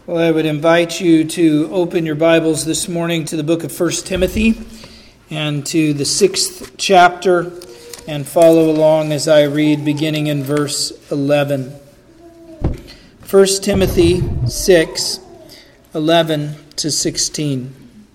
Well, I would invite you to open your Bibles this morning to the book of 1 Timothy and to the 6th chapter and follow along as I read beginning in verse 11. 1 Timothy 6, 11 to 16.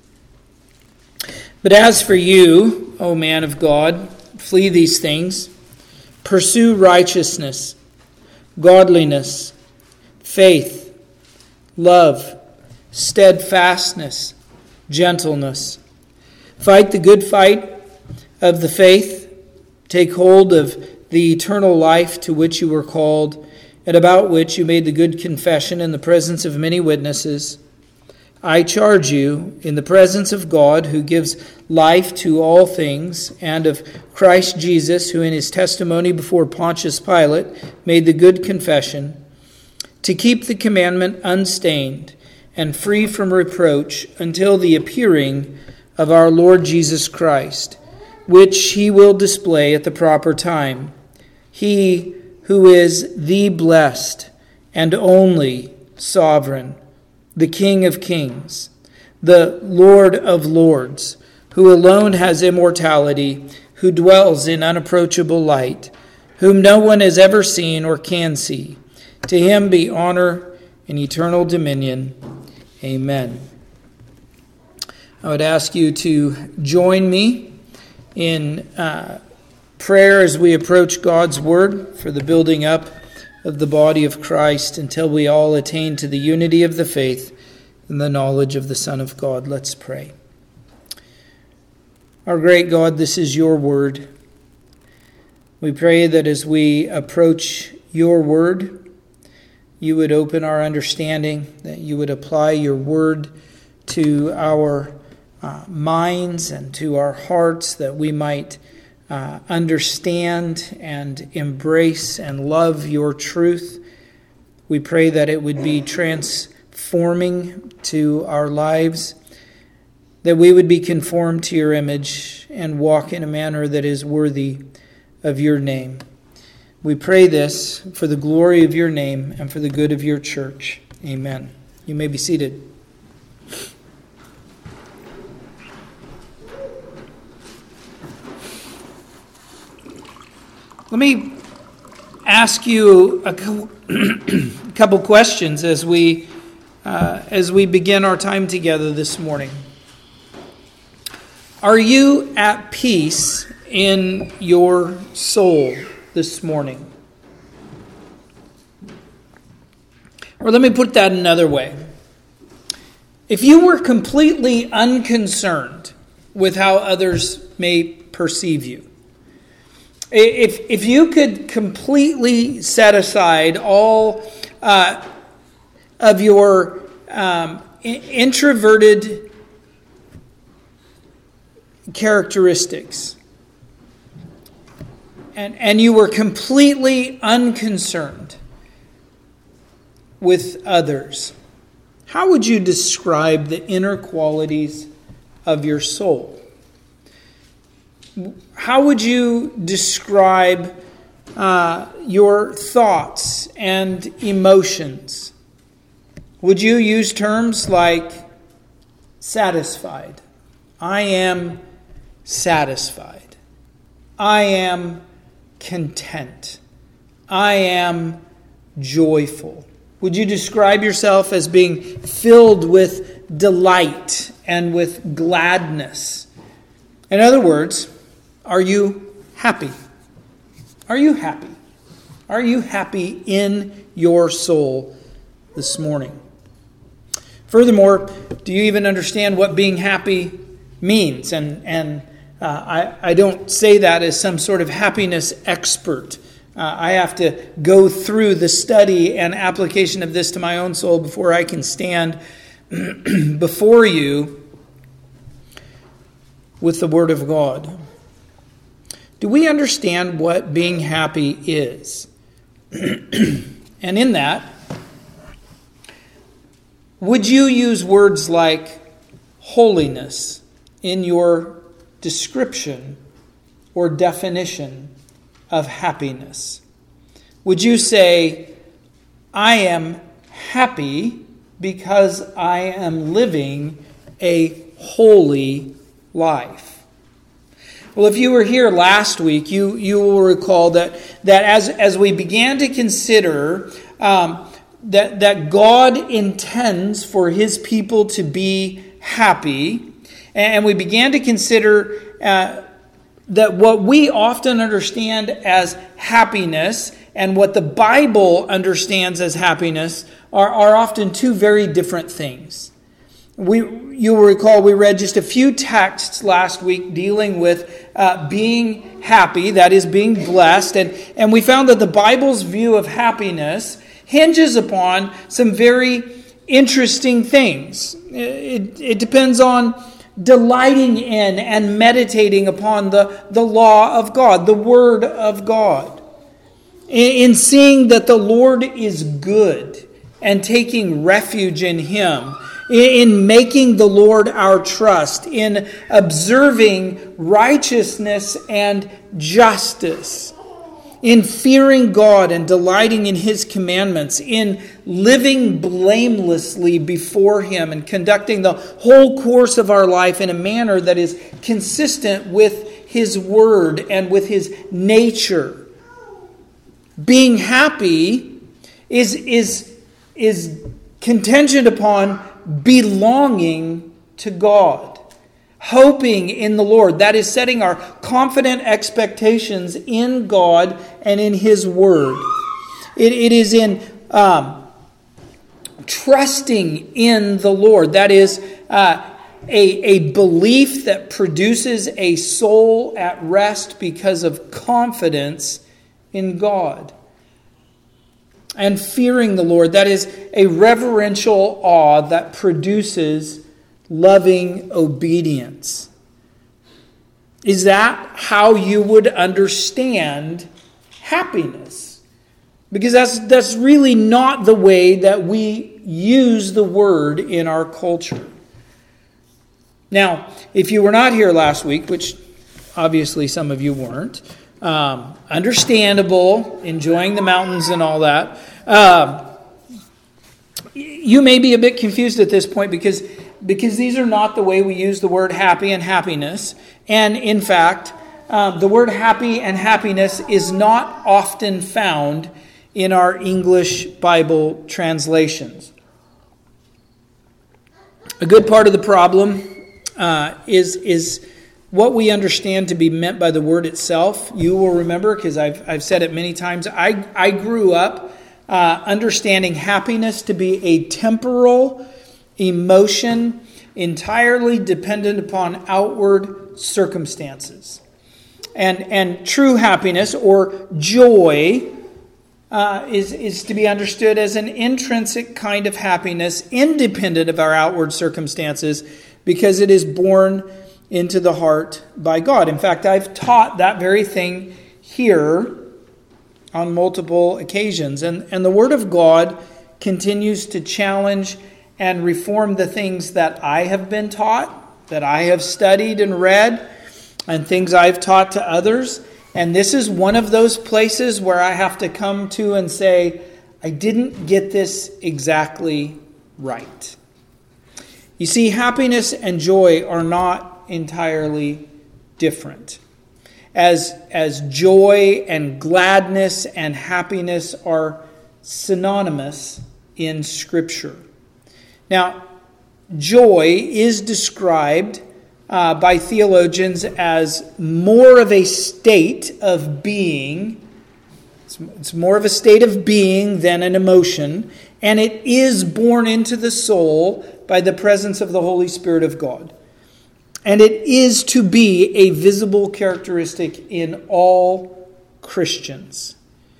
But as for you, O man of God, flee these things. Pursue righteousness, godliness, faith, love, steadfastness, gentleness. Fight the good fight of the faith. Take hold of the eternal life to which you were called, and about which you made the good confession in the presence of many witnesses. I charge you in the presence of God, who gives life to all things, and of Christ Jesus, who in his testimony before Pontius Pilate made the good confession, to keep the commandment unstained and free from reproach until the appearing of our Lord Jesus Christ, which he will display at the proper time. He who is the blessed and only sovereign, the King of kings, the Lord of lords, who alone has immortality, who dwells in unapproachable light, whom no one has ever seen or can see. To him be honor and eternal dominion. Amen. I would ask you to join me in prayer as we approach God's word for the building up of the body of Christ until we all attain to the unity of the faith and the knowledge of the Son of God. Let's pray. Our great God, this is your word. We pray that as we approach your word, you would open our understanding, that you would apply your word to our minds and to our hearts, that we might understand and embrace and love your truth. We pray that it would be transforming to our lives, that we would be conformed to your image and walk in a manner that is worthy of your name. We pray this for the glory of your name and for the good of your church. Amen. You may be seated. Let me ask you a couple questions as we begin our time together this morning. Are you at peace in your soul this morning? Or let me put that another way. If you were completely unconcerned with how others may perceive you, if you could completely set aside all of your introverted characteristics, and you were completely unconcerned with others, how would you describe the inner qualities of your soul? How would you describe your thoughts and emotions? Would you use terms like satisfied? I am satisfied. I am content. I am joyful. Would you describe yourself as being filled with delight and with gladness? In other words, are you happy? Are you happy? Are you happy in your soul this morning? Furthermore, do you even understand what being happy means? And I don't say that as some sort of happiness expert. I have to go through the study and application of this to my own soul before I can stand before you with the Word of God. Do we understand what being happy is? And in that, would you use words like holiness in your description or definition of happiness? Would you say, I am happy because I am living a holy life. Well, if you were here last week, you will recall that as we began to consider that God intends for His people to be happy, and we began to consider that what we often understand as happiness and what the Bible understands as happiness are often two very different things. You will recall we read just a few texts last week dealing with being happy, that is, being blessed, and we found that the Bible's view of happiness hinges upon some very interesting things. It depends on delighting in and meditating upon the law of God, the Word of God, in seeing that the Lord is good and taking refuge in Him, in making the Lord our trust, in observing righteousness and justice, in fearing God and delighting in His commandments, in living blamelessly before Him and conducting the whole course of our life in a manner that is consistent with His Word and with His nature. Being happy is contingent upon belonging to God, hoping in the Lord. That is setting our confident expectations in God and in His Word. It is in trusting in the Lord. That is a belief that produces a soul at rest because of confidence in God. And fearing the Lord, that is a reverential awe that produces loving obedience. Is that how you would understand happiness? Because that's really not the way that we use the word in our culture. Now, if you were not here last week, which obviously some of you weren't, understandable, enjoying the mountains and all that. You may be a bit confused at this point because these are not the way we use the word happy and happiness. And in fact, the word happy and happiness is not often found in our English Bible translations. A good part of the problem is what we understand to be meant by the word itself. You will remember, because I've said it many times, I grew up understanding happiness to be a temporal emotion entirely dependent upon outward circumstances. And true happiness or joy is to be understood as an intrinsic kind of happiness independent of our outward circumstances because it is born into the heart by God. In fact, I've taught that very thing here on multiple occasions. And the Word of God continues to challenge and reform the things that I have been taught, that I have studied and read, and things I've taught to others. And this is one of those places where I have to come to and say, I didn't get this exactly right. You see, happiness and joy are not entirely different. As joy and gladness and happiness are synonymous in Scripture. Now, joy is described by theologians as more of a state of being. It's more of a state of being than an emotion, and it is born into the soul by the presence of the Holy Spirit of God. And it is to be a visible characteristic in all Christians.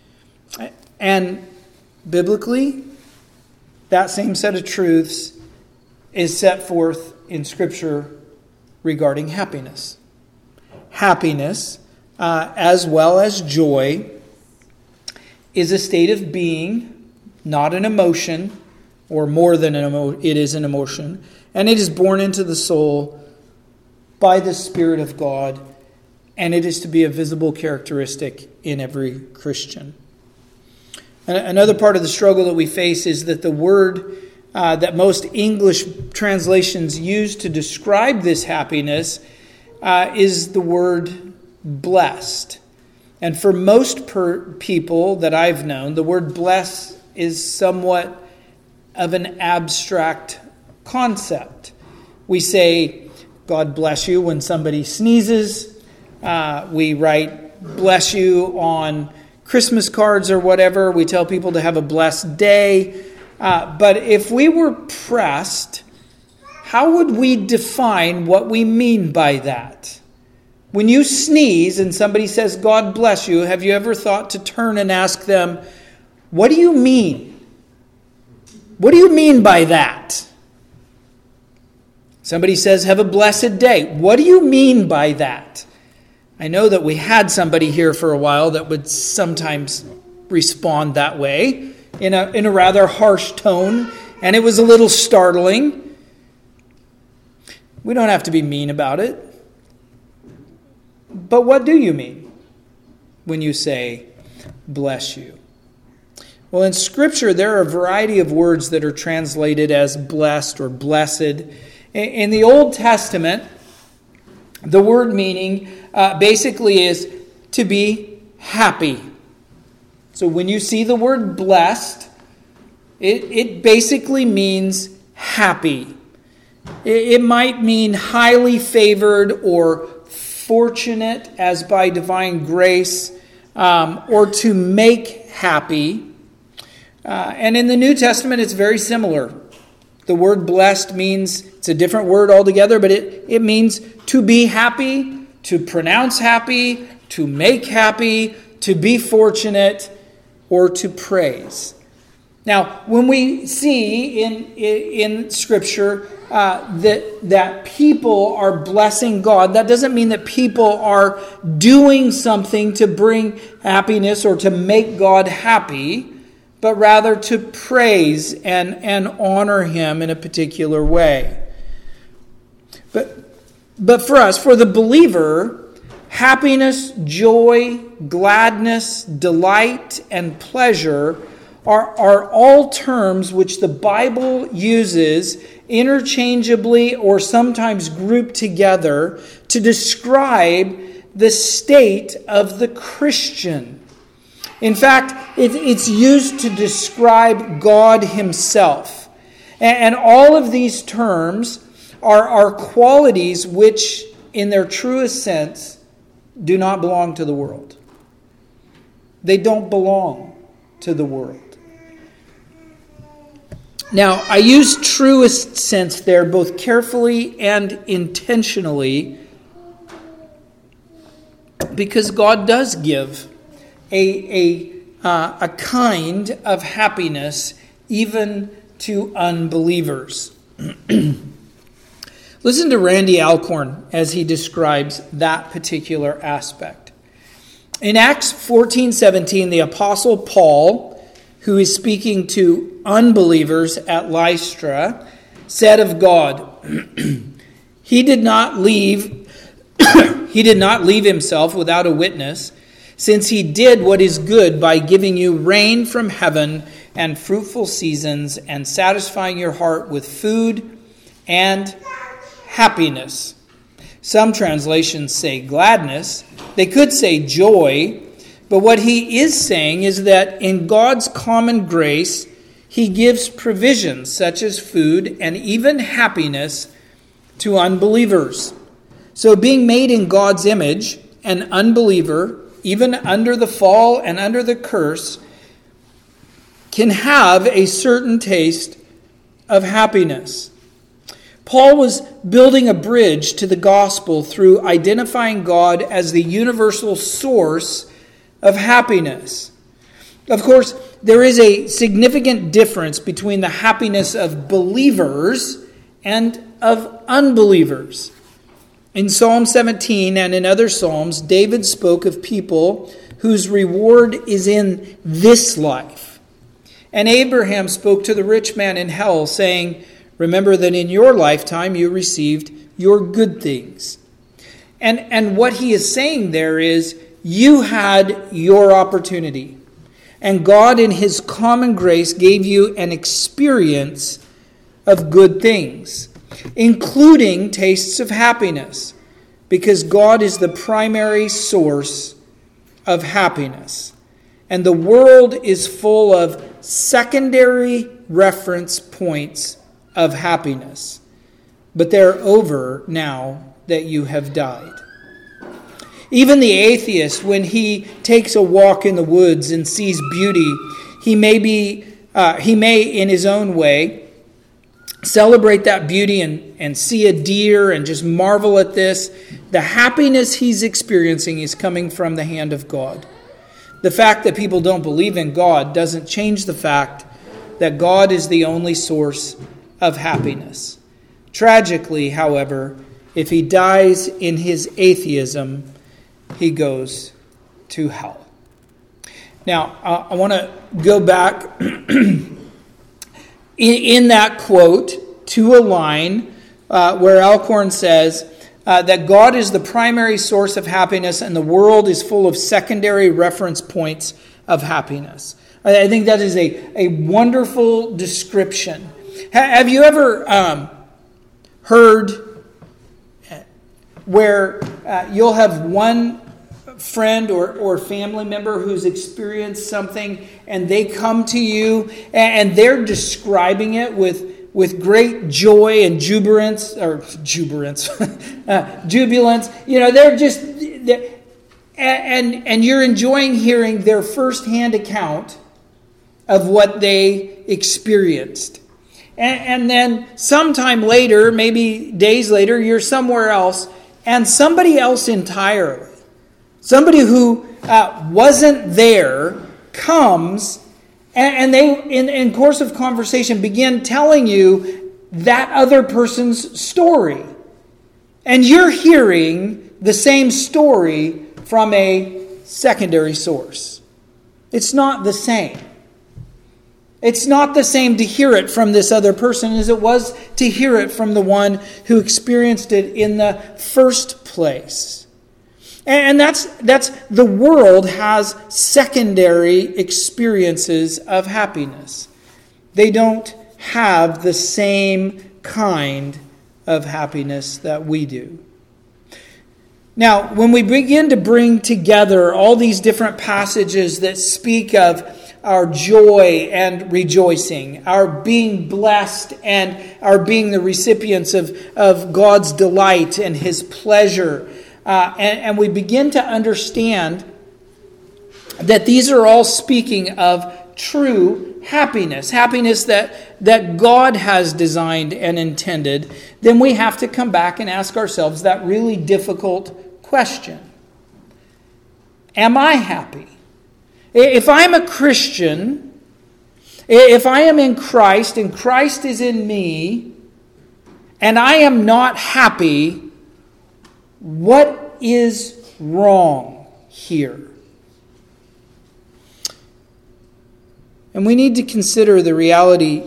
And biblically, that same set of truths is set forth in Scripture regarding happiness. Happiness, as well as joy, is a state of being, not an emotion, or more than it is an emotion, and it is born into the soul by the Spirit of God, and it is to be a visible characteristic in every Christian. And another part of the struggle that we face is that the word that most English translations use to describe this happiness is the word blessed. And for most people that I've known, the word blessed is somewhat of an abstract concept. We say, God bless you when somebody sneezes. We write bless you on Christmas cards or whatever. We tell people to have a blessed day. But if we were pressed, how would we define what we mean by that? When you sneeze and somebody says, God bless you, have you ever thought to turn and ask them, what do you mean? What do you mean by that? Somebody says, have a blessed day. What do you mean by that? I know that we had somebody here for a while that would sometimes respond that way in a rather harsh tone, and it was a little startling. We don't have to be mean about it. But what do you mean when you say, bless you? Well, in Scripture, there are a variety of words that are translated as blessed or blessed. In the Old Testament, the word meaning basically is to be happy. So when you see the word blessed, it basically means happy. It might mean highly favored or fortunate as by divine grace, or to make happy. And in the New Testament, it's very similar. The word blessed means, it's a different word altogether, but it means to be happy, to pronounce happy, to make happy, to be fortunate, or to praise. Now, when we see in Scripture that people are blessing God, that doesn't mean that people are doing something to bring happiness or to make God happy, but rather to praise and honor Him in a particular way. But for us, for the believer, happiness, joy, gladness, delight, and pleasure are all terms which the Bible uses interchangeably or sometimes grouped together to describe the state of the Christian. In fact, it's used to describe God Himself. And all of these terms are qualities which, in their truest sense, do not belong to the world. They don't belong to the world. Now, I use truest sense there both carefully and intentionally because God does give a kind of happiness even to unbelievers. Listen to Randy Alcorn as he describes that particular aspect. In Acts 14:17, the Apostle Paul, who is speaking to unbelievers at Lystra, said of God, He did not leave Himself without a witness, since He did what is good by giving you rain from heaven and fruitful seasons and satisfying your heart with food and happiness. Some translations say gladness. They could say joy. But what he is saying is that in God's common grace, He gives provisions such as food and even happiness to unbelievers. So being made in God's image, an unbeliever, even under the fall and under the curse, can have a certain taste of happiness. Paul was building a bridge to the gospel through identifying God as the universal source of happiness. Of course, there is a significant difference between the happiness of believers and of unbelievers. In Psalm 17 and in other Psalms, David spoke of people whose reward is in this life. And Abraham spoke to the rich man in hell, saying, remember that in your lifetime you received your good things. And what he is saying there is, you had your opportunity. And God in His common grace gave you an experience of good things, including tastes of happiness, because God is the primary source of happiness. And the world is full of secondary reference points of happiness. But they're over now that you have died. Even the atheist, when he takes a walk in the woods and sees beauty, he may, in his own way, celebrate that beauty and see a deer and just marvel at this. The happiness he's experiencing is coming from the hand of God. The fact that people don't believe in God doesn't change the fact that God is the only source of happiness. Tragically, however, if he dies in his atheism, he goes to hell. Now, I want to go back in that quote to a line where Alcorn says that God is the primary source of happiness and the world is full of secondary reference points of happiness. I think that is a wonderful description. Have you ever heard where you'll have one friend or family member who's experienced something and they come to you and they're describing it with great joy and jubilance. You know, and you're enjoying hearing their firsthand account of what they experienced. And then sometime later, maybe days later, you're somewhere else, and somebody else entirely, somebody who wasn't there, comes, and they, in course of conversation, begin telling you that other person's story. And you're hearing the same story from a secondary source. It's not the same. It's not the same to hear it from this other person as it was to hear it from the one who experienced it in the first place. And that's the world has secondary experiences of happiness. They don't have the same kind of happiness that we do. Now, when we begin to bring together all these different passages that speak of our joy and rejoicing, our being blessed and our being the recipients of God's delight and His pleasure, and we begin to understand that these are all speaking of true happiness that God has designed and intended, then we have to come back and ask ourselves that really difficult question. Am I happy? If I'm a Christian, if I am in Christ and Christ is in me, and I am not happy, what is wrong here? And we need to consider the reality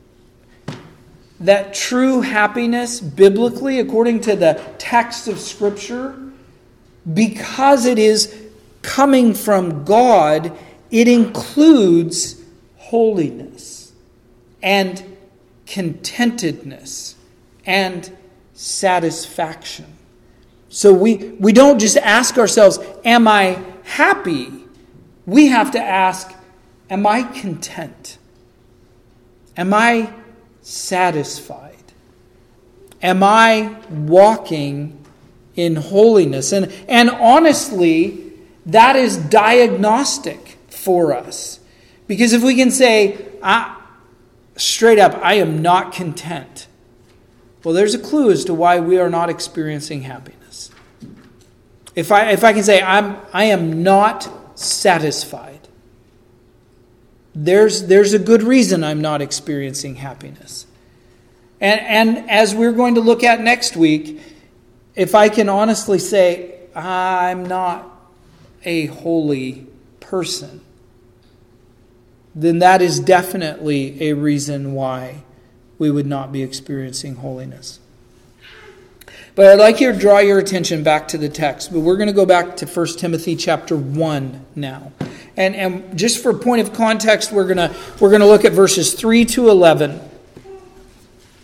that true happiness, biblically, according to the text of Scripture, because it is coming from God, it includes holiness and contentedness and satisfaction. So we don't just ask ourselves, am I happy? We have to ask, am I content? Am I satisfied? Am I walking in holiness? And honestly, that is diagnostic for us. Because if we can say, straight up, I am not content, well, there's a clue as to why we are not experiencing happiness. If I can say, I am not satisfied, there's a good reason I'm not experiencing happiness. And as we're going to look at next week, if I can honestly say, I'm not a holy person, then that is definitely a reason why we would not be experiencing holiness. But I'd like you to draw your attention back to the text. But we're going to go back to 1 Timothy chapter 1 now. And just for a point of context, we're going to look at verses 3 to 11.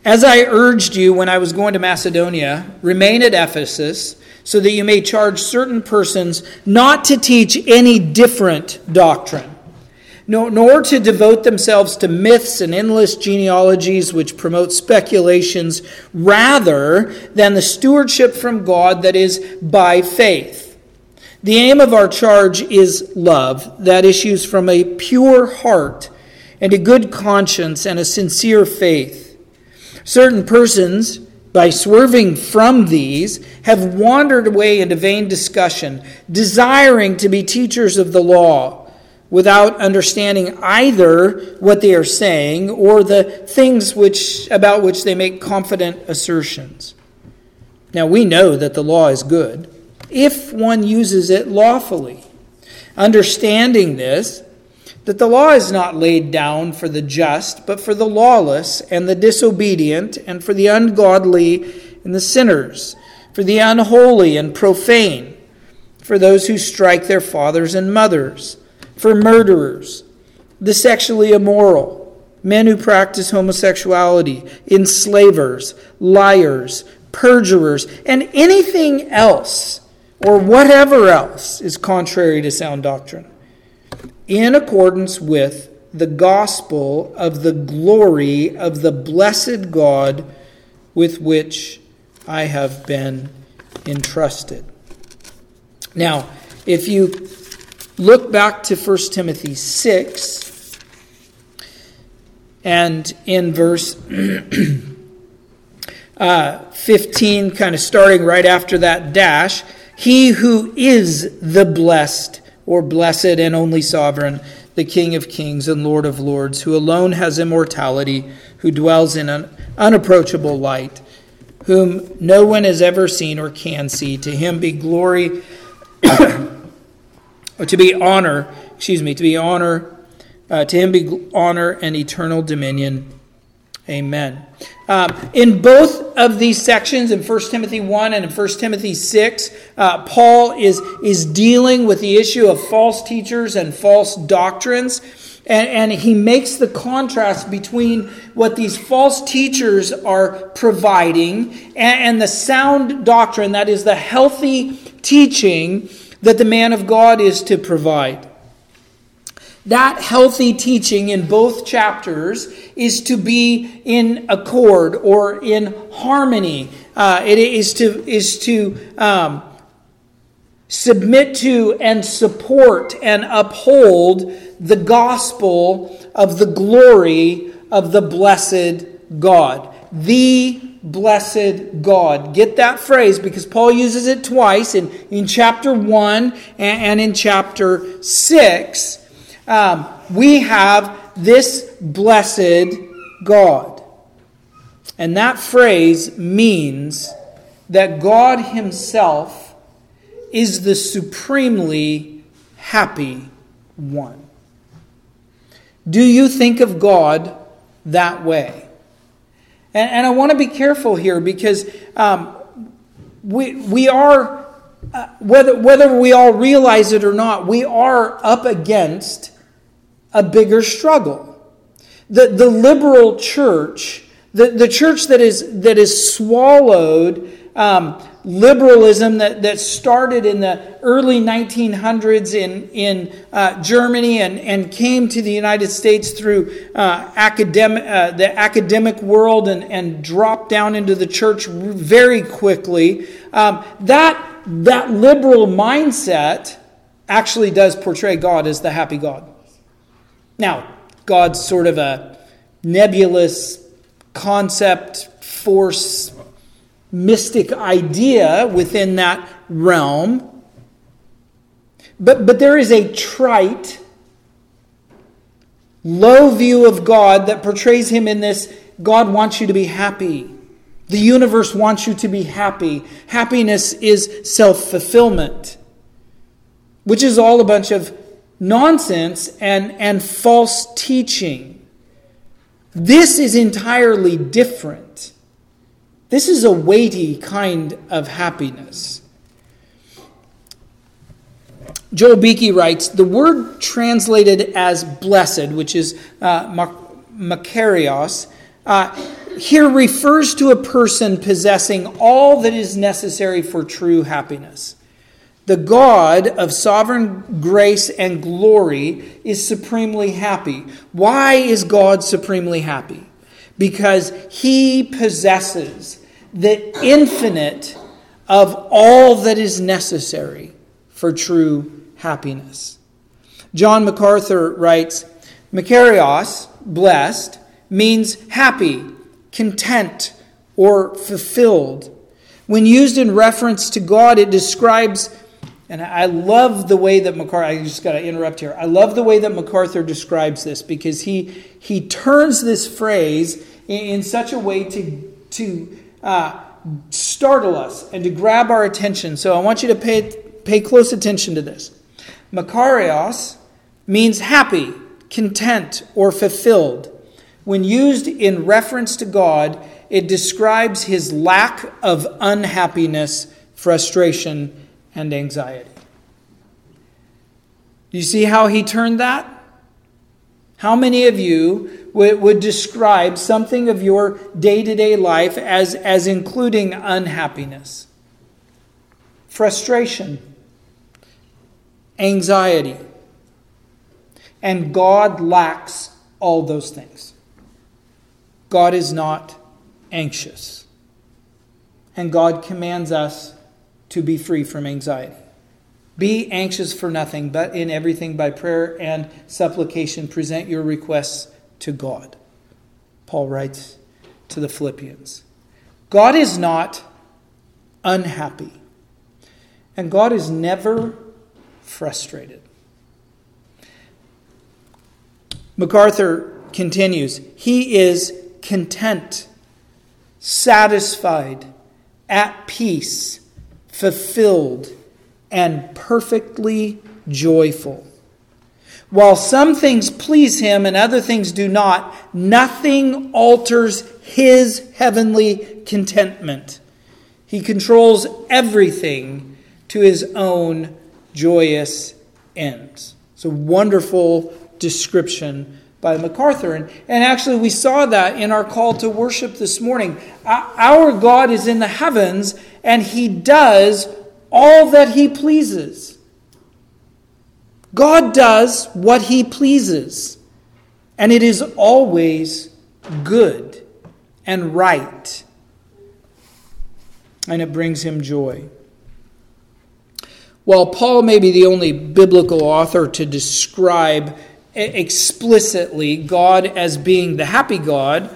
As I urged you when I was going to Macedonia, remain at Ephesus, so that you may charge certain persons not to teach any different doctrine, nor to devote themselves to myths and endless genealogies which promote speculations, rather than the stewardship from God that is by faith. The aim of our charge is love that issues from a pure heart and a good conscience and a sincere faith. Certain persons, by swerving from these, have wandered away into vain discussion, desiring to be teachers of the law, without understanding either what they are saying or the things about which they make confident assertions. Now we know that the law is good, if one uses it lawfully, understanding this, that the law is not laid down for the just, but for the lawless and the disobedient, and for the ungodly and the sinners, for the unholy and profane, for those who strike their fathers and mothers, for murderers, the sexually immoral, men who practice homosexuality, enslavers, liars, perjurers, and anything else, or whatever else, is contrary to sound doctrine, in accordance with the gospel of the glory of the blessed God with which I have been entrusted. Now, if you look back to 1 Timothy 6, and in verse 15, kind of starting right after that dash, he who is the blessed, or blessed and only sovereign, the King of kings and Lord of lords, who alone has immortality, who dwells in an unapproachable light, whom no one has ever seen or can see. To him be glory, or to him be honor and eternal dominion. Amen. In both of these sections, in 1 Timothy 1 and in 1 Timothy 6, Paul is dealing with the issue of false teachers and false doctrines. And he makes the contrast between what these false teachers are providing and the sound doctrine, that is the healthy teaching that the man of God is to provide. That healthy teaching in both chapters is to be in accord or in harmony. It is to submit to and support and uphold the gospel of the glory of the blessed God. The blessed God. Get that phrase because Paul uses it twice in chapter 1 and in chapter 6. We have this blessed God. And that phrase means that God himself is the supremely happy one. Do you think of God that way? And I want to be careful here because we are, whether we all realize it or not, we are up against a bigger struggle. The liberal church, the church that is swallowed liberalism that started in the early 1900s in Germany and came to the United States through the academic world and dropped down into the church very quickly. That liberal mindset actually does portray God as the happy God. Now, God's sort of a nebulous concept, force, mystic idea within that realm. But there is a trite, low view of God that portrays him in this, God wants you to be happy. The universe wants you to be happy. Happiness is self-fulfillment, which is all a bunch of nonsense and false teaching. This is entirely different. This is a weighty kind of happiness. Joel Beeke writes, the word translated as blessed, which is makarios, here refers to a person possessing all that is necessary for true happiness. The God of sovereign grace and glory is supremely happy. Why is God supremely happy? Because he possesses the infinite of all that is necessary for true happiness. John MacArthur writes, Makarios, blessed, means happy, content, or fulfilled. When used in reference to God, it describes, and I love the way that MacArthur, I just got to interrupt here. I love the way that MacArthur describes this because he turns this phrase in such a way to startle us and to grab our attention. So I want you to pay close attention to this. Makarios means happy, content, or fulfilled. When used in reference to God, it describes his lack of unhappiness, frustration, and anxiety. Do you see how he turned that? How many of you would describe something of your day-to-day life as including unhappiness, frustration, anxiety? And God lacks all those things. God is not anxious. And God commands us to be free from anxiety. Be anxious for nothing, but in everything by prayer and supplication present your requests to God. Paul writes to the Philippians. God is not unhappy. And God is never frustrated. MacArthur continues, he is content, satisfied, at peace, fulfilled, and perfectly joyful. While some things please him and other things do not, nothing alters his heavenly contentment. He controls everything to his own joyous ends. It's a wonderful description by MacArthur. And actually we saw that in our call to worship this morning. Our God is in the heavens and he does all that he pleases. God does what he pleases. And it is always good and right. And it brings him joy. While Paul may be the only biblical author to describe explicitly God as being the happy God,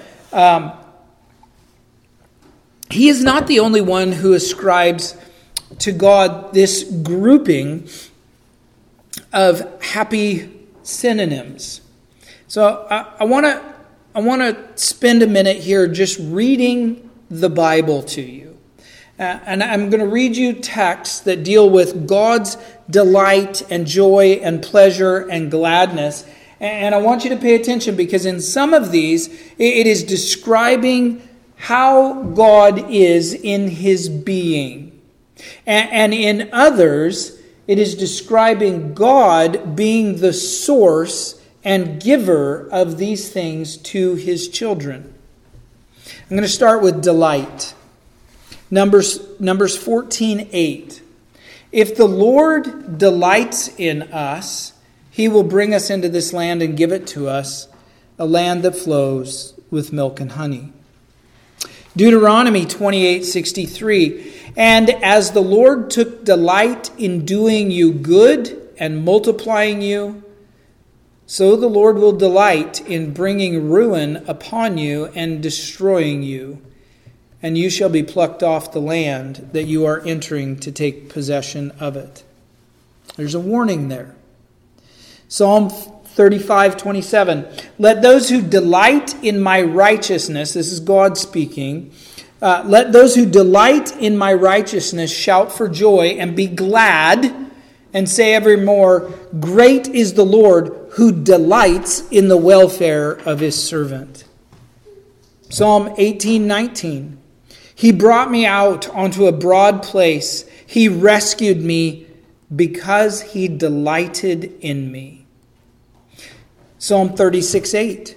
he is not the only one who ascribes to God this grouping of happy synonyms. So I want to spend a minute here just reading the Bible to you. And I'm going to read you texts that deal with God's delight and joy and pleasure and gladness. And I want you to pay attention because in some of these, it is describing how God is in his being. And in others, it is describing God being the source and giver of these things to his children. I'm going to start with delight. Numbers 14:8. If the Lord delights in us, he will bring us into this land and give it to us, a land that flows with milk and honey. Deuteronomy 28:63. And as the Lord took delight in doing you good and multiplying you, so the Lord will delight in bringing ruin upon you and destroying you. And you shall be plucked off the land that you are entering to take possession of it. There's a warning there. Psalm 35:27. Let those who delight in my righteousness, this is God speaking, let those who delight in my righteousness shout for joy and be glad and say evermore, great is the Lord who delights in the welfare of his servant. Psalm 18:19. He brought me out onto a broad place. He rescued me because he delighted in me. Psalm 36:8.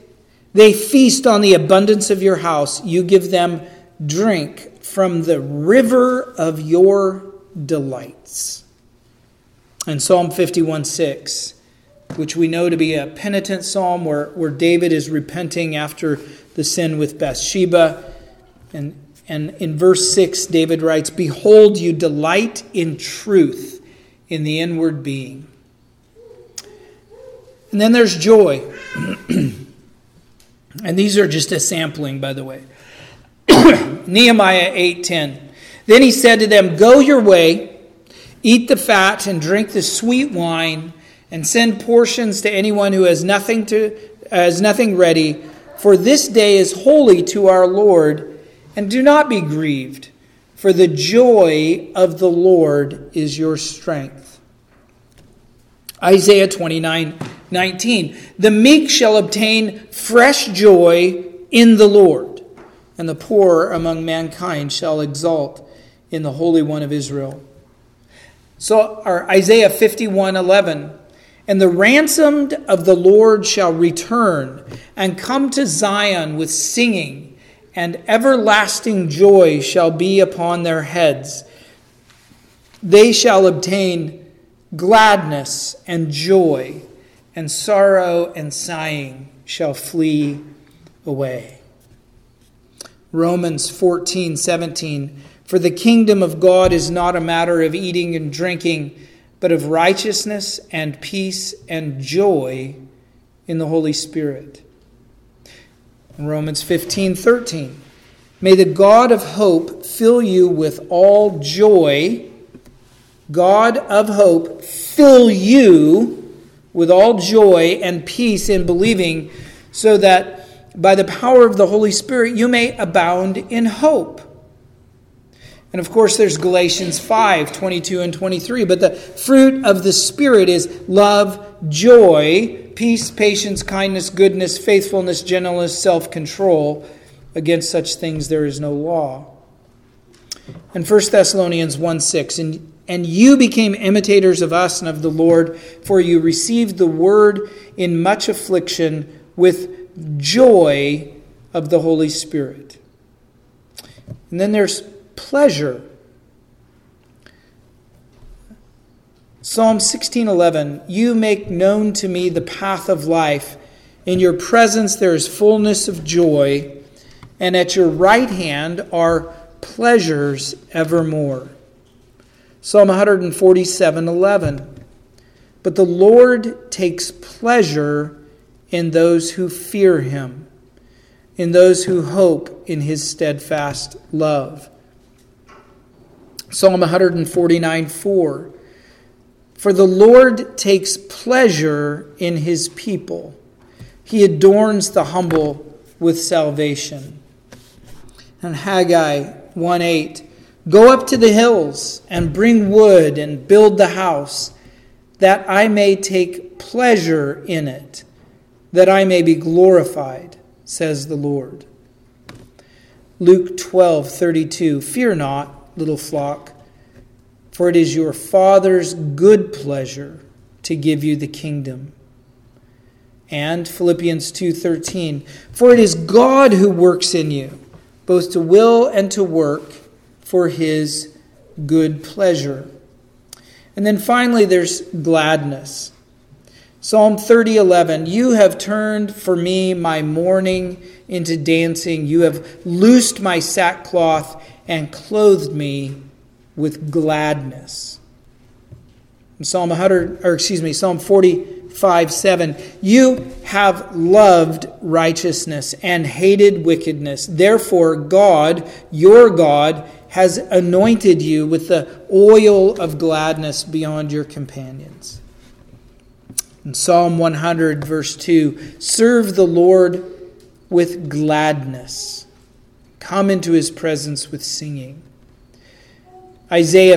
They feast on the abundance of your house. You give them drink from the river of your delights. And Psalm 51:6, which we know to be a penitent psalm where David is repenting after the sin with Bathsheba. And in verse 6, David writes, "Behold, you delight in truth in the inward being." And then there's joy. And these are just a sampling, by the way. Nehemiah 8:10. Then he said to them, "Go your way, eat the fat and drink the sweet wine, and send portions to anyone who has nothing ready. For this day is holy to our Lord, and do not be grieved, for the joy of the Lord is your strength." Isaiah 29:19. "The meek shall obtain fresh joy in the Lord, and the poor among mankind shall exult in the Holy One of Israel." So, Isaiah 51:11. "And the ransomed of the Lord shall return and come to Zion with singing, and everlasting joy shall be upon their heads. They shall obtain gladness and joy, and sorrow and sighing shall flee away." Romans 14:17. "For the kingdom of God is not a matter of eating and drinking, but of righteousness and peace and joy in the Holy Spirit." In Romans 15:13. "May the God of hope fill you with all joy." God of hope fill you with all joy and peace in believing, so that by the power of the Holy Spirit you may abound in hope. And of course there's Galatians 5:22 and 23. "But the fruit of the Spirit is love, joy, peace, patience, kindness, goodness, faithfulness, gentleness, self-control. Against such things there is no law." And 1 Thessalonians 1:6. And you became imitators of us and of the Lord, for you received the word in much affliction with joy of the Holy Spirit." And then there's pleasure. Psalm 16:11. "You make known to me the path of life. In your presence there is fullness of joy, and at your right hand are pleasures evermore." Psalm 147:11. "But the Lord takes pleasure in those who fear him, in those who hope in his steadfast love." Psalm 149:4. "For the Lord takes pleasure in his people. He adorns the humble with salvation." And Haggai 1:8. "Go up to the hills and bring wood and build the house, that I may take pleasure in it, that I may be glorified, says the Lord." Luke 12:32. "Fear not, little flock, for it is your Father's good pleasure to give you the kingdom." And Philippians 2:13. "For it is God who works in you, both to will and to work for his good pleasure." And then finally there's gladness. Psalm 30:11. "You have turned for me my mourning into dancing. You have loosed my sackcloth and clothed me with gladness." In Psalm 45:7. "You have loved righteousness and hated wickedness. Therefore God, your God, has anointed you with the oil of gladness beyond your companions." In Psalm 100, verse 2, "Serve the Lord with gladness. Come into his presence with singing." Isaiah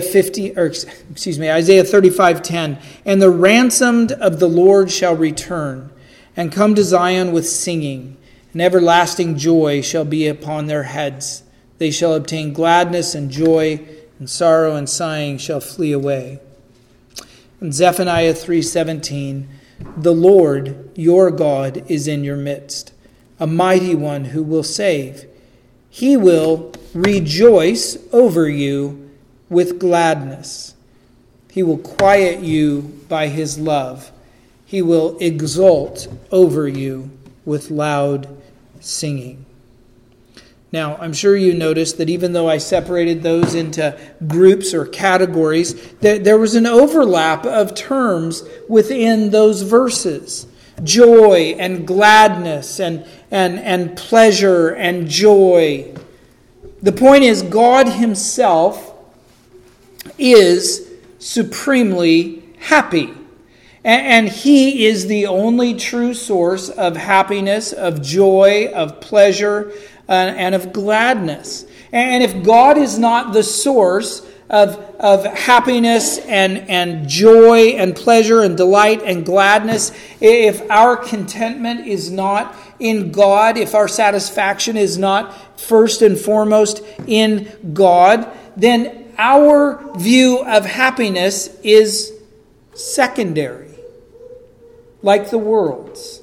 35:10, "And the ransomed of the Lord shall return, and come to Zion with singing, and everlasting joy shall be upon their heads. They shall obtain gladness and joy, and sorrow and sighing shall flee away." And Zephaniah 3:17, "The Lord, your God, is in your midst, a mighty one who will save. He will rejoice over you with gladness. He will quiet you by his love. He will exult over you with loud singing. Now, I'm sure you noticed that even though I separated those into groups or categories, there was an overlap of terms within those verses. Joy and gladness and pleasure and joy. The point is, God himself is supremely happy. And he is the only true source of happiness, of joy, of pleasure, and of gladness. And if God is not the source of happiness and joy and pleasure and delight and gladness, if our contentment is not in God, if our satisfaction is not first and foremost in God, then our view of happiness is secondary, like the world's.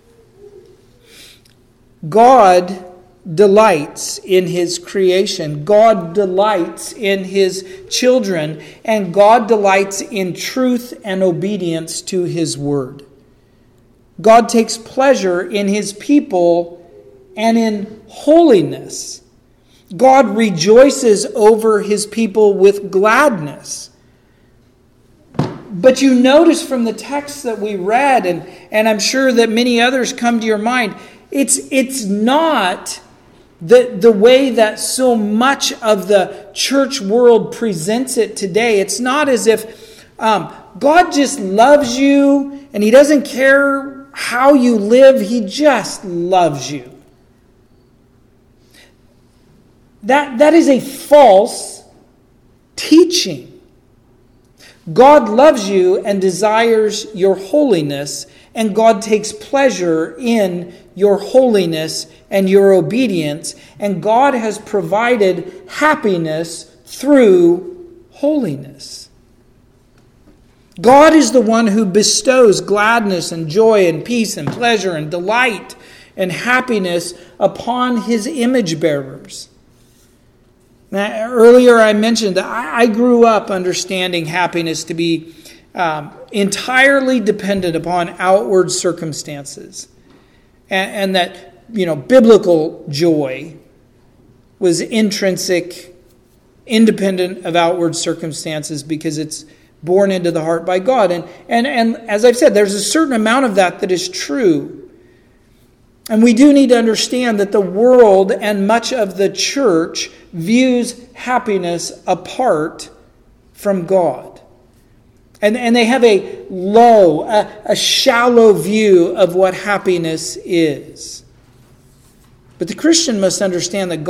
God delights in his creation. God delights in his children. And God delights in truth and obedience to his word. God takes pleasure in his people and in holiness. God rejoices over his people with gladness. But you notice from the text that we read, and I'm sure that many others come to your mind, it's not the way that so much of the church world presents it today. It's not as if God just loves you and he doesn't care how you live. He just loves you. That is a false teaching. God loves you and desires your holiness, and God takes pleasure in your holiness and your obedience, and God has provided happiness through holiness. God is the one who bestows gladness and joy and peace and pleasure and delight and happiness upon his image bearers. Now, earlier I mentioned that I grew up understanding happiness to be entirely dependent upon outward circumstances. And that, biblical joy was intrinsic, independent of outward circumstances because it's born into the heart by God. And as I've said, there's a certain amount of that is true. And we do need to understand that the world and much of the church views happiness apart from God. And they have a low, a shallow view of what happiness is. But the Christian must understand that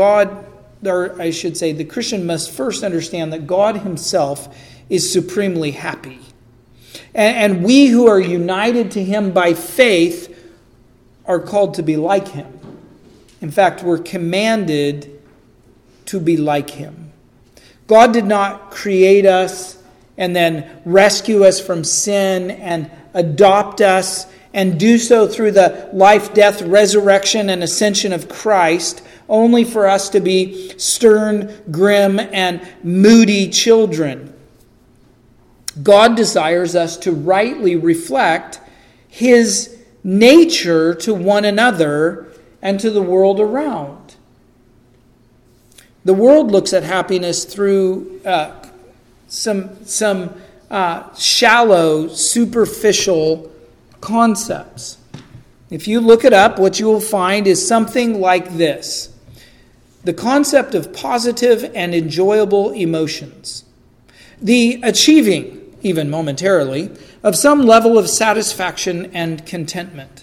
the Christian must first understand that God himself is supremely happy. And we who are united to him by faith are called to be like him. In fact, we're commanded to be like him. God did not create us and then rescue us from sin and adopt us and do so through the life, death, resurrection, and ascension of Christ, only for us to be stern, grim, and moody children. God desires us to rightly reflect his nature to one another and to the world around. The world looks at happiness through some shallow, superficial concepts. If you look it up, what you will find is something like this: the concept of positive and enjoyable emotions, the achieving, even momentarily, of some level of satisfaction and contentment.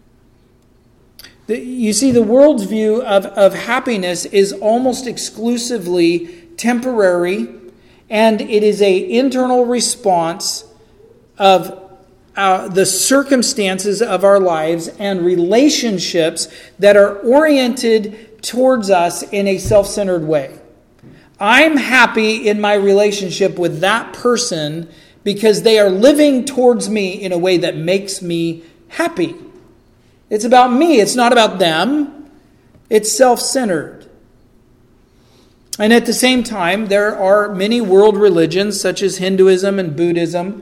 You see, the world's view of happiness is almost exclusively temporary, and it is an internal response of the circumstances of our lives and relationships that are oriented towards us in a self-centered way. I'm happy in my relationship with that person because they are living towards me in a way that makes me happy. It's about me. It's not about them. It's self-centered. And at the same time, there are many world religions, such as Hinduism and Buddhism,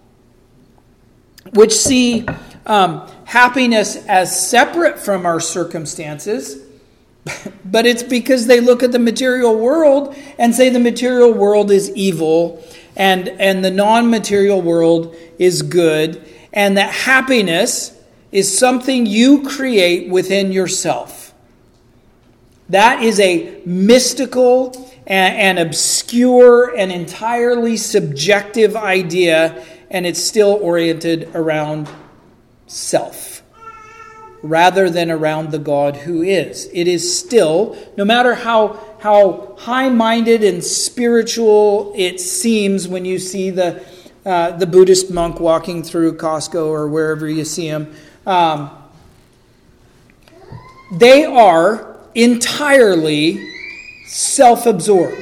which see happiness as separate from our circumstances, but it's because they look at the material world and say the material world is evil and the non-material world is good, and that happiness is something you create within yourself. That is a mystical and obscure and entirely subjective idea, and it's still oriented around self rather than around the God who is. It is still, no matter how high-minded and spiritual it seems when you see the Buddhist monk walking through Costco or wherever you see him, they are entirely self-absorbed.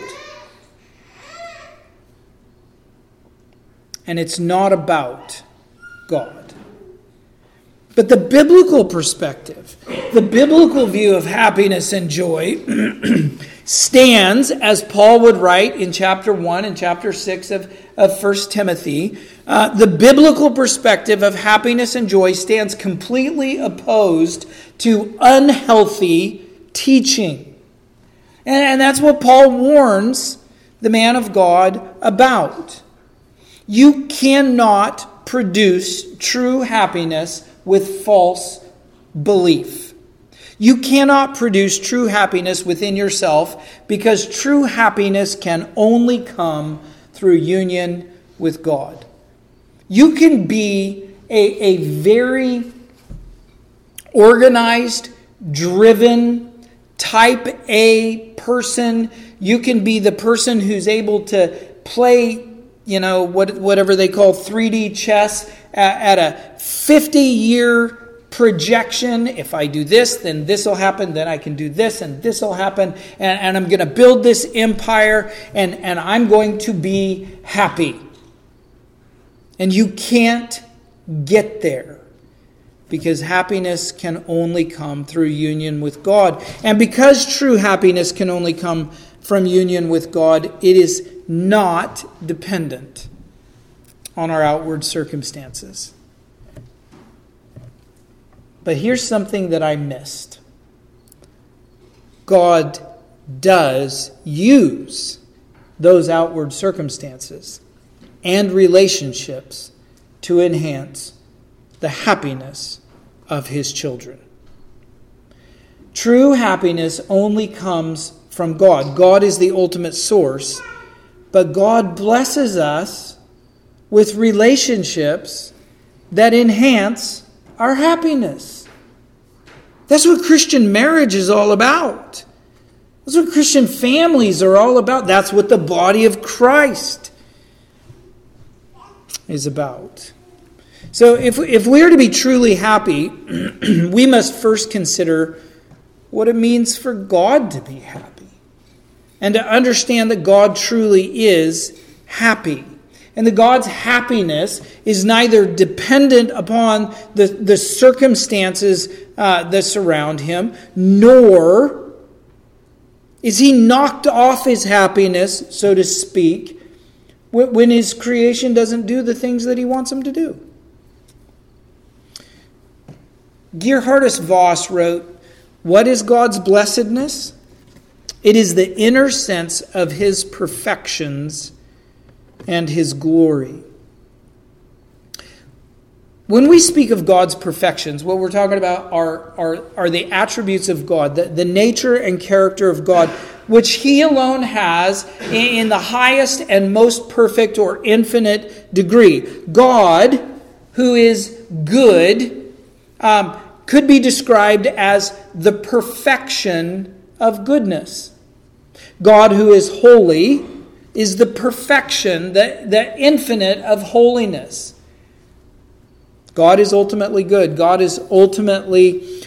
And it's not about God. But the biblical perspective, the biblical view of happiness and joy stands, as Paul would write in chapter 1 and chapter 6 of 1 Timothy, the biblical perspective of happiness and joy stands completely opposed to unhealthy teaching. And that's what Paul warns the man of God about. You cannot produce true happiness with false belief. You cannot produce true happiness within yourself, because true happiness can only come through union with God. You can be a very organized, driven, type A person. You can be the person who's able to play, whatever they call 3D chess at a 50-year projection. If I do this, then this will happen. Then I can do this, and this will happen. And I'm going to build this empire, and I'm going to be happy. And you can't get there, because happiness can only come through union with God. And because true happiness can only come from union with God, it is not dependent on our outward circumstances. But here's something that I missed. God does use those outward circumstances and relationships to enhance the happiness of His children. True happiness only comes from God. God is the ultimate source, but God blesses us with relationships that enhance our happiness. That's what Christian marriage is all about. That's what Christian families are all about. That's what the body of Christ is about. So if we are to be truly happy, we must first consider what it means for God to be happy, and to understand that God truly is happy. And that God's happiness is neither dependent upon the circumstances that surround Him, nor is He knocked off His happiness, so to speak, when His creation doesn't do the things that He wants them to do. Geerhardus Voss wrote, "What is God's blessedness? It is the inner sense of His perfections and His glory." When we speak of God's perfections, what we're talking about are the attributes of God, the nature and character of God, which He alone has in the highest and most perfect or infinite degree. God, who is good, could be described as the perfection of goodness. God, who is holy, is the perfection, the infinite of holiness. God is ultimately good. God is ultimately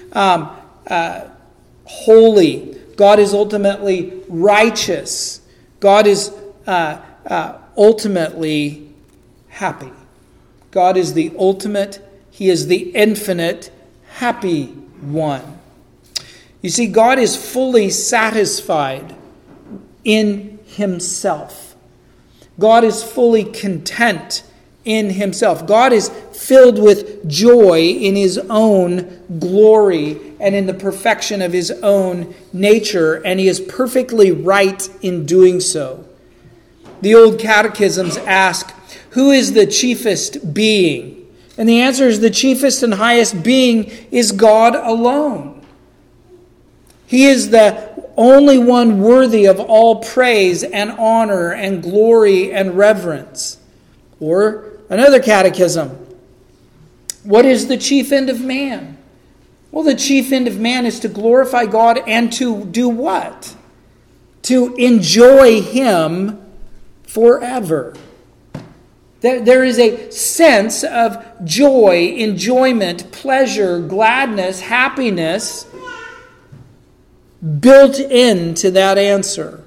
holy. God is ultimately righteous. God is ultimately happy. God is the ultimate. He is the infinite happy one. You see, God is fully satisfied in himself. God is fully content in himself. God is filled with joy in his own glory and in the perfection of his own nature, and he is perfectly right in doing so. The old catechisms ask, who is the chiefest being? And the answer is the chiefest and highest being is God alone. He is the only one worthy of all praise and honor and glory and reverence. Or another catechism, what is the chief end of man? Well, the chief end of man is to glorify God and to do what? To enjoy him forever. There is a sense of joy, enjoyment, pleasure, gladness, happiness built into that answer.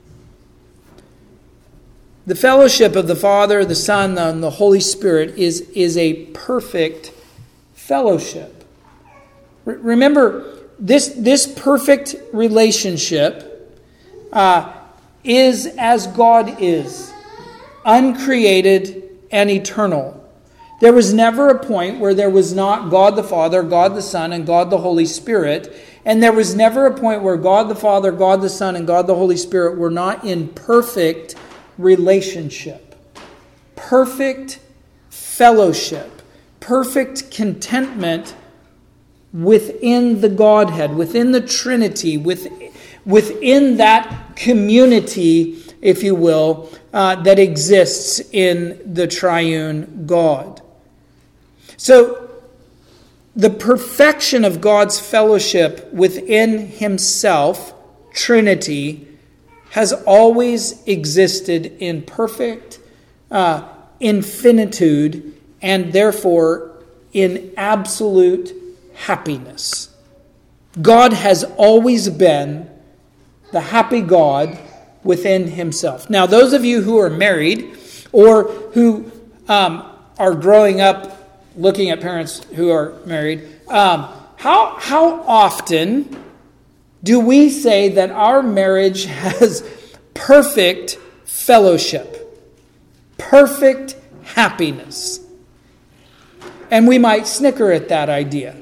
The fellowship of the Father, the Son, and the Holy Spirit is a perfect fellowship. Remember, this perfect relationship is as God is, uncreated and eternal. There was never a point where there was not God the Father, God the Son, and God the Holy Spirit. And there was never a point where God the Father, God the Son, and God the Holy Spirit were not in perfect relationship, perfect fellowship, perfect contentment within the Godhead, within the Trinity, within that community, if you will, that exists in the triune God. So, the perfection of God's fellowship within himself, Trinity, has always existed in perfect infinitude and therefore in absolute happiness. God has always been the happy God within himself. Now, those of you who are married or who are growing up looking at parents who are married, how often do we say that our marriage has perfect fellowship, perfect happiness? And we might snicker at that idea.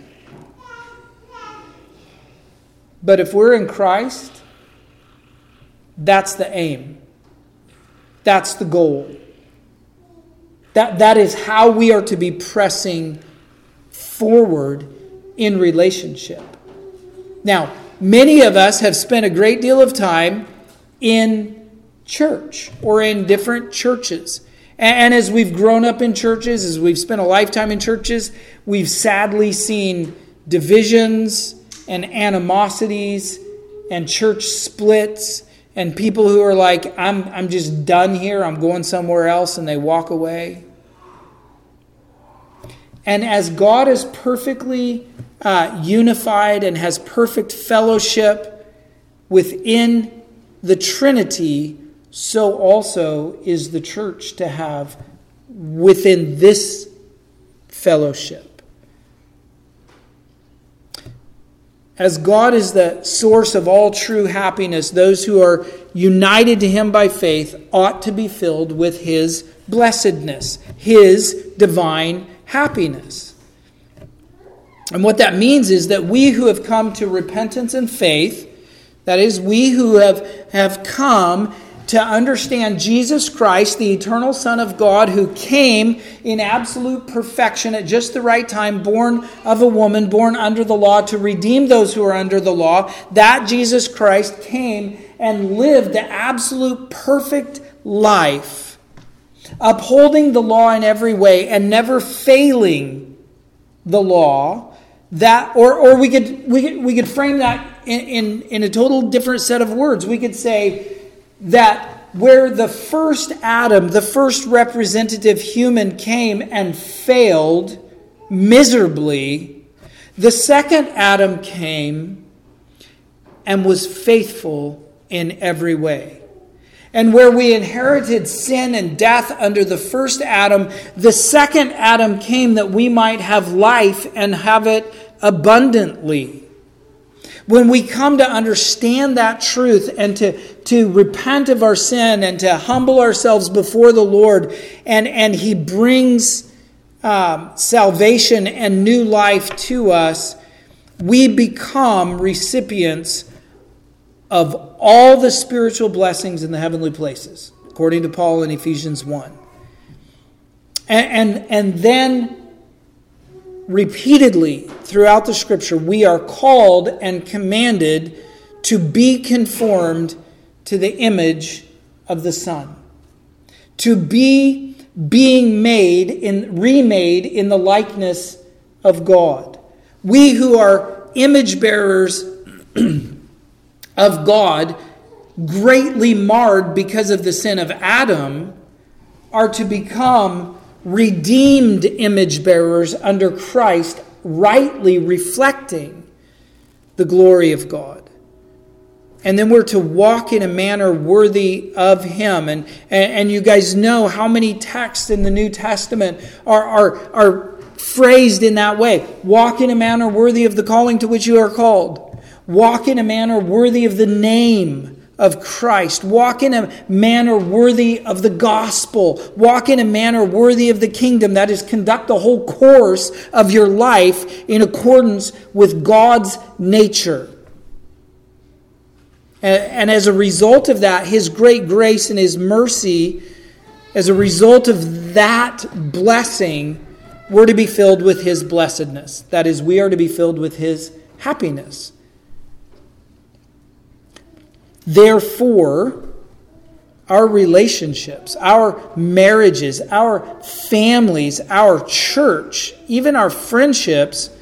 But if we're in Christ, that's the aim. That's the goal. That is how we are to be pressing forward in relationship. Now, many of us have spent a great deal of time in church or in different churches. And as we've grown up in churches, as we've spent a lifetime in churches, we've sadly seen divisions and animosities and church splits and people who are like, I'm just done here, I'm going somewhere else, and they walk away. And as God is perfectly unified and has perfect fellowship within the Trinity, so also is the church to have within this fellowship. As God is the source of all true happiness, those who are united to him by faith ought to be filled with his blessedness, his divine happiness. And what that means is that we who have come to repentance and faith, that is, we who have come to understand Jesus Christ, the eternal Son of God, who came in absolute perfection at just the right time, born of a woman, born under the law, to redeem those who are under the law. That Jesus Christ came and lived the absolute perfect life, upholding the law in every way and never failing the law. That, or we could frame that in a total different set of words. We could say that where the first Adam, the first representative human, came and failed miserably, the second Adam came and was faithful in every way. And where we inherited sin and death under the first Adam, the second Adam came that we might have life and have it abundantly. When we come to understand that truth and to repent of our sin and to humble ourselves before the Lord, and He brings salvation and new life to us, we become recipients of all the spiritual blessings in the heavenly places, according to Paul in Ephesians 1. And then repeatedly throughout the Scripture, we are called and commanded to be conformed to the image of the Son, to be being remade in the likeness of God. We who are image bearers of God, greatly marred because of the sin of Adam, are to become redeemed image bearers under Christ, rightly reflecting the glory of God. And then we're to walk in a manner worthy of Him. And you guys know how many texts in the New Testament are phrased in that way. Walk in a manner worthy of the calling to which you are called. Walk in a manner worthy of the name of Christ. Walk in a manner worthy of the gospel. Walk in a manner worthy of the kingdom. That is, conduct the whole course of your life in accordance with God's nature. And as a result of that, His great grace and His mercy, as a result of that blessing, we're to be filled with His blessedness. That is, we are to be filled with His happiness. Therefore, our relationships, our marriages, our families, our church, even our friendships,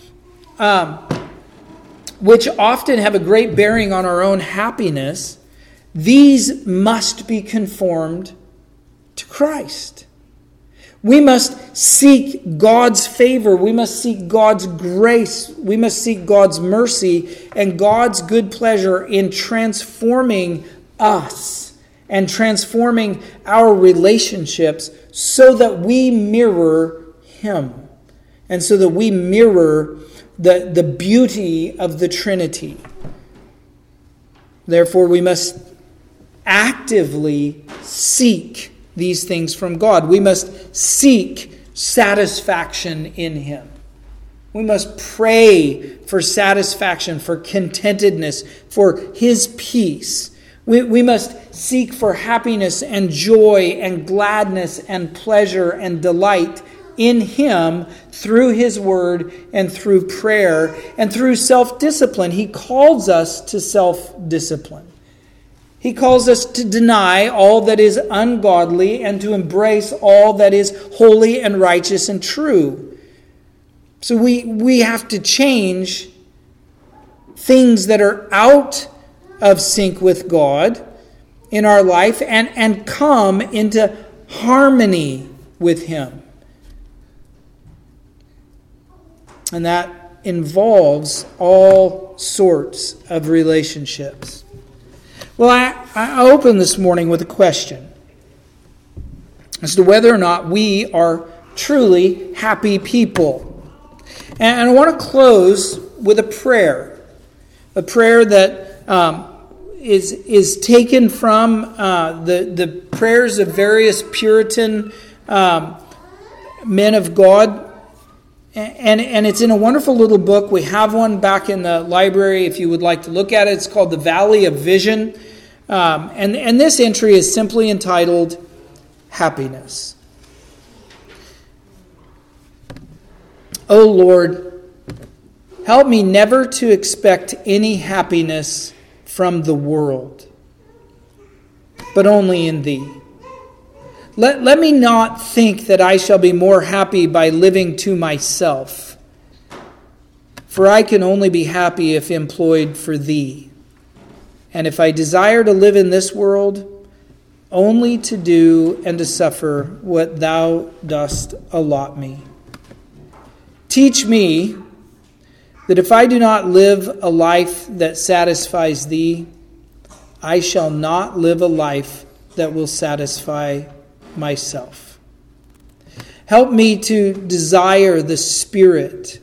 which often have a great bearing on our own happiness, these must be conformed to Christ. We must seek God's favor. We must seek God's grace. We must seek God's mercy and God's good pleasure in transforming us and transforming our relationships so that we mirror Him and so that we mirror the beauty of the Trinity. Therefore, we must actively seek these things from God. We must seek satisfaction in Him. We must pray for satisfaction, for contentedness, for His peace. We must seek for happiness and joy and gladness and pleasure and delight in Him through His Word and through prayer and through self-discipline. He calls us to self-discipline. He calls us to deny all that is ungodly and to embrace all that is holy and righteous and true. So we have to change things that are out of sync with God in our life and come into harmony with Him. And that involves all sorts of relationships. Well, I open this morning with a question as to whether or not we are truly happy people. And I want to close with a prayer that is taken from the prayers of various Puritan men of God. And it's in a wonderful little book. We have one back in the library if you would like to look at it. It's called The Valley of Vision. And this entry is simply entitled Happiness. O Lord, help me never to expect any happiness from the world, but only in Thee. Let me not think that I shall be more happy by living to myself, for I can only be happy if employed for Thee. And if I desire to live in this world, only to do and to suffer what Thou dost allot me. Teach me that if I do not live a life that satisfies Thee, I shall not live a life that will satisfy myself. Help me to desire the Spirit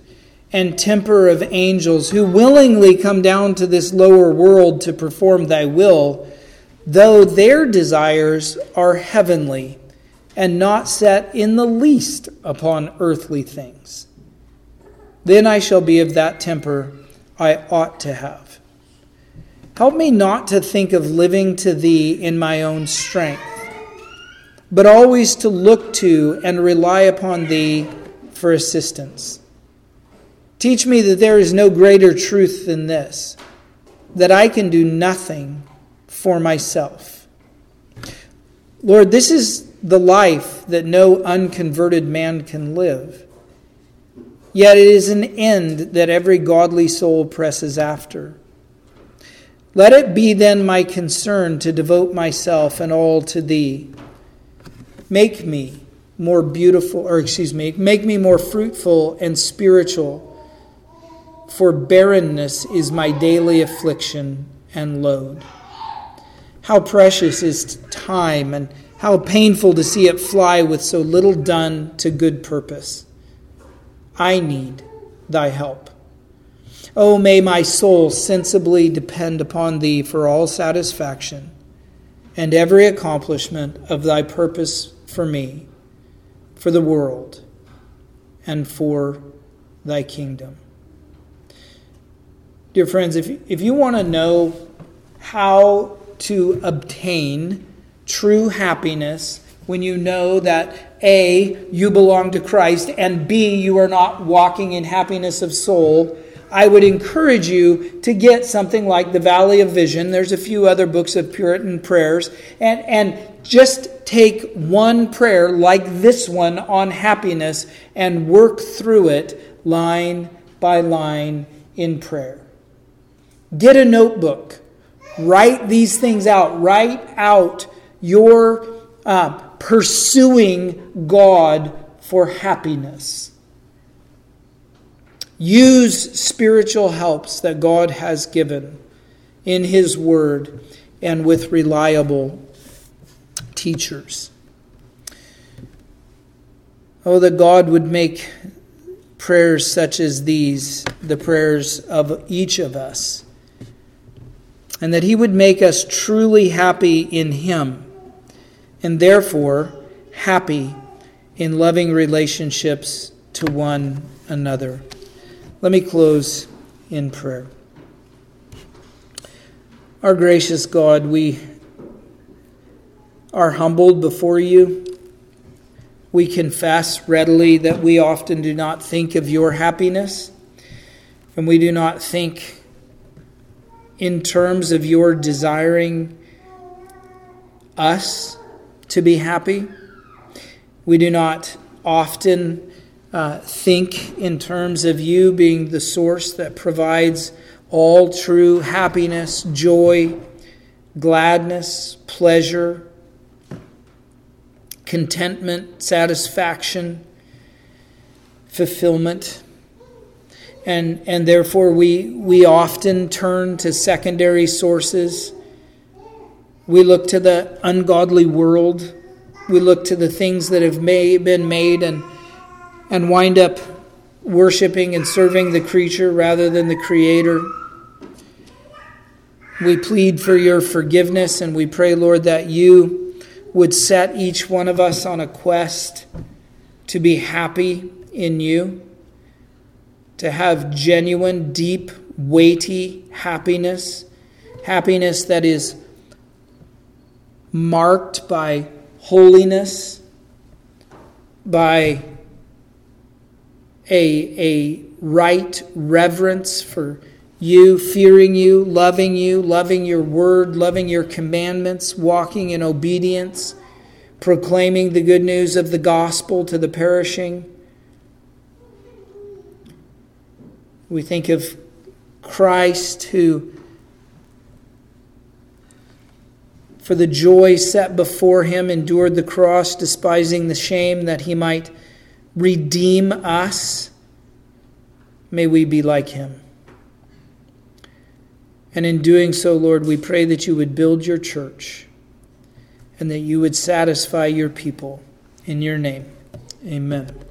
and temper of angels who willingly come down to this lower world to perform thy will, though their desires are heavenly and not set in the least upon earthly things. Then I shall be of that temper I ought to have. Help me not to think of living to thee in my own strength, but always to look to and rely upon thee for assistance. Teach me that there is no greater truth than this, that I can do nothing for myself. Lord, this is the life that no unconverted man can live. Yet it is an end that every godly soul presses after. Let it be then my concern to devote myself and all to thee. Make me more make me more fruitful and spiritual, for barrenness is my daily affliction and load. How precious is time, and how painful to see it fly with so little done to good purpose. I need thy help. Oh, may my soul sensibly depend upon thee for all satisfaction and every accomplishment of thy purpose for me, for the world, and for thy kingdom. Dear friends, if you want to know how to obtain true happiness when you know that A, you belong to Christ, and B, you are not walking in happiness of soul, I would encourage you to get something like The Valley of Vision. There's a few other books of Puritan prayers, and just take one prayer like this one on happiness and work through it line by line in prayer. Get a notebook. Write these things out. Write out your pursuing God for happiness. Use spiritual helps that God has given in His Word and with reliable teachers. Oh, that God would make prayers such as these the prayers of each of us, and that He would make us truly happy in Him, and therefore happy in loving relationships to one another. Let me close in prayer. Our gracious God, we are humbled before you. We confess readily that we often do not think of your happiness, and we do not think in terms of your desiring us to be happy. We do not often think in terms of you being the source that provides all true happiness, joy, gladness, pleasure, contentment, satisfaction, fulfillment. And therefore we often turn to secondary sources. We look to the ungodly world. We look to the things that have been made and wind up worshiping and serving the creature rather than the Creator. We plead for your forgiveness, and we pray, Lord, that you would set each one of us on a quest to be happy in you, to have genuine, deep, weighty happiness that is marked by holiness, by a right reverence for you, fearing you, loving your word, loving your commandments, walking in obedience, proclaiming the good news of the gospel to the perishing. We think of Christ, who, for the joy set before him, endured the cross, despising the shame, that he might redeem us. May we be like him. And in doing so, Lord, we pray that you would build your church and that you would satisfy your people. In your name, amen.